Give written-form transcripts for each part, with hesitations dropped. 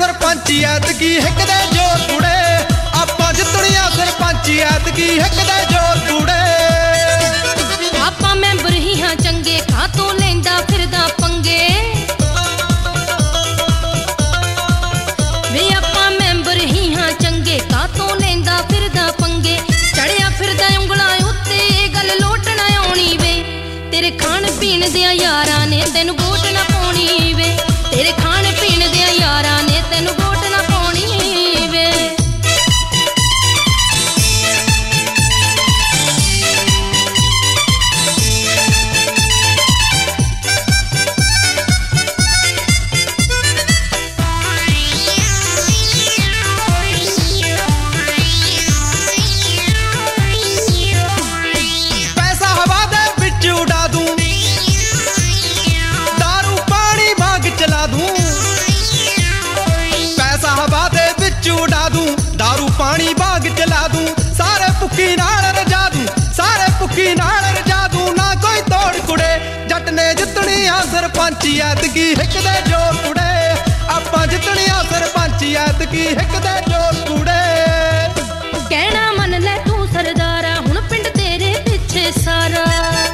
सरपंची ऐतकी हिक दे जोर कुड़े आपां जितणियां सरपंची ऐतकी हिक दे जोर कुड़े आपां मैंबर ही हां चंगे कातों लैंदा फिरदा पंगे वे आपां मैंबर ही हां चंगे कातों लैंदा फिरदा पंगे चढ़िया फिरदा उंगलां उत्ते गल लोटना आउणी वे तेरे खाण पीण दियां यारां ने तैनूं वोट ना पाउणी वे तेरे खाण पीण दियां यारां ने तैनूं वोट ना पाउणी वे पानी बाग चला दूं सारे भुक्की नाल रजा दूं सारे भुक्की नाल रजा दूं ना कोई तोड़ कुड़े जट ने जितणियां सरपंची ऐतकी हिक दे जोर कुड़े आपां जितणियां सरपंची ऐतकी हिक दे जोर कुड़े कहना मन ले तू सरदारा हुण पिंड तेरे पिछे सारा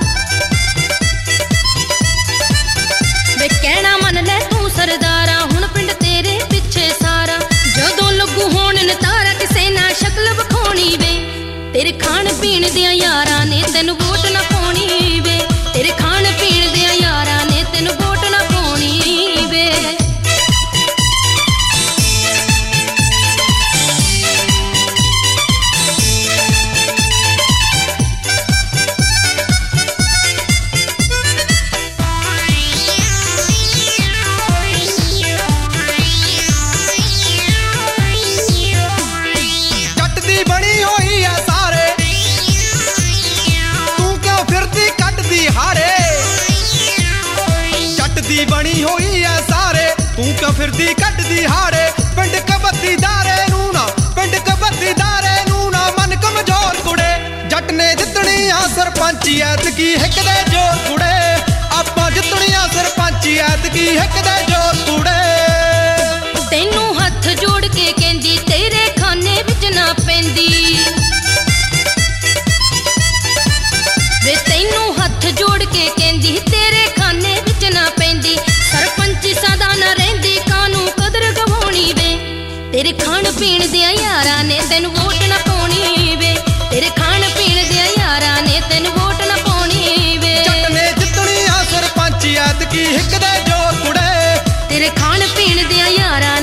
वे कहना मन ले तू सरदारा हुण पिंड तेरे पिछे सारा जदों लगू होण नतारा किसे ना शक्ल विखाउणी वे तेरे खाण पीण दियां यारां ने तैनूं वोट ना पाउणी वे तेरे खाण पीण दियां यारां ने तैनूं वोट ना पाउणी वे बनी हुई है सारे तू क्यों फिरदी कटदी हारे पिंड कबद्दी दारे नू ना पिंड कबद्दी दारे नू ना मन कमजोर कुड़े जट ने जितणियां सरपंची ऐतकी हिक दे जोर कुड़े आपां जितणियां सरपंची ऐतकी हिक दे जोर कुड़े तैनू हथ जोड़ के कहंदी तेरे खाने विच ना पैंदी वे तैनू हथ जोड़ के कहंदी तेरे खाने विच ना पैंदी सरपंची सदा ना रहिंदी कानू कदर गवाउणी वे तेरे खाण पीण दियां यारां ने तैनूं वोट ना पाउणी वे तेरे खाण पीण दियां यारां ने तैनूं वोट ना पाउणी वे जट ने जितणियां सरपंची ऐतकी हिक दे जोर कुड़े तेरे खाण पीण दियां यारां